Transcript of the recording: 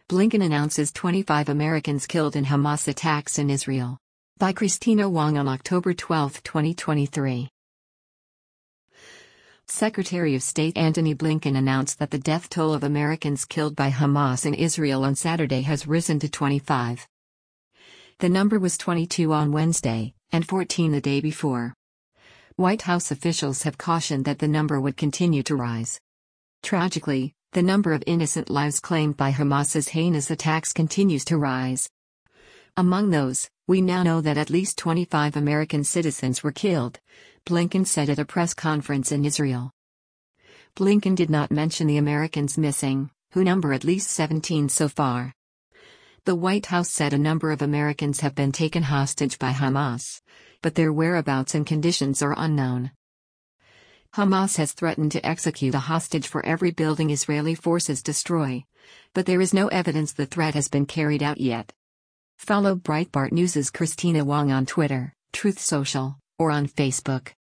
Blinken announces 25 Americans killed in Hamas attacks in Israel. By Christina Wong on October 12, 2023. Secretary of State Antony Blinken announced that the death toll of Americans killed by Hamas in Israel on Saturday has risen to 25. The number was 22 on Wednesday, and 14 the day before. White House officials have cautioned that the number would continue to rise. Tragically, the number of innocent lives claimed by Hamas's heinous attacks continues to rise. Among those, we now know that at least 25 American citizens were killed, Blinken said at a press conference in Israel. Blinken did not mention the Americans missing, who number at least 17 so far. The White House said a number of Americans have been taken hostage by Hamas, but their whereabouts and conditions are unknown. Hamas has threatened to execute a hostage for every building Israeli forces destroy, but there is no evidence the threat has been carried out yet. Follow Breitbart News' Christina Wong on Twitter, Truth Social, or on Facebook.